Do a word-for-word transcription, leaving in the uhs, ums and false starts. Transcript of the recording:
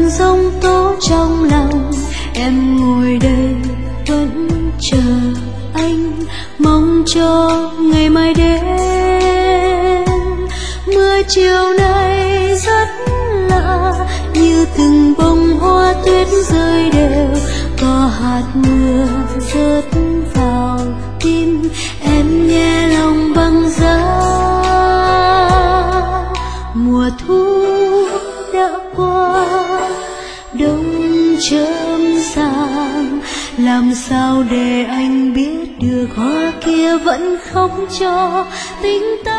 cơn giông tố trong lòng. Em ngồi đây vẫn chờ anh, mong cho ngày mai đến. Mưa chiều nay rất lạ, như từng bông hoa tuyết rơi đều, có hạt mưa rớt vào tim em nhẹ lòng băng giá. Mùa thu đã qua, đông chớm sang, làm sao để anh biết được hoa kia vẫn không cho tình ta